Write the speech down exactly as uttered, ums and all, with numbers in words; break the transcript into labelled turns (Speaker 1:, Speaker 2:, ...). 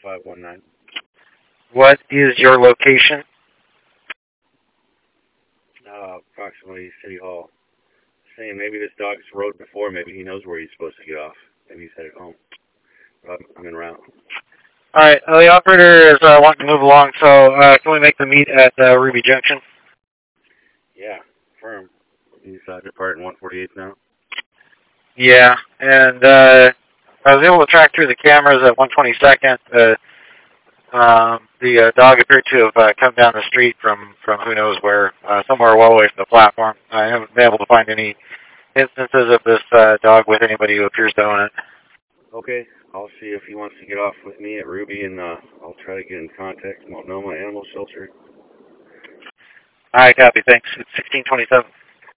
Speaker 1: five one nine.
Speaker 2: What is your location?
Speaker 1: Uh, approximately City Hall. Saying maybe this dog's rode before. Maybe he knows where he's supposed to get off. Maybe he's headed home. But I'm, I'm en route.
Speaker 2: All right, uh, the operator is uh, wanting to move along, so uh, can we make the meet at uh, Ruby Junction?
Speaker 1: Yeah, firm. He's uh, departing one forty-eighth now.
Speaker 2: Yeah, and uh, I was able to track through the cameras at one twenty-second. Uh, um, the uh, dog appeared to have uh, come down the street from, from who knows where, uh, somewhere well away from the platform. I haven't been able to find any instances of this uh, dog with anybody who appears to own it.
Speaker 1: Okay, I'll see if he wants to get off with me at Ruby, and uh, I'll try to get in contact with Multnomah Animal Shelter.
Speaker 2: All right, copy. Thanks. It's sixteen twenty-seven.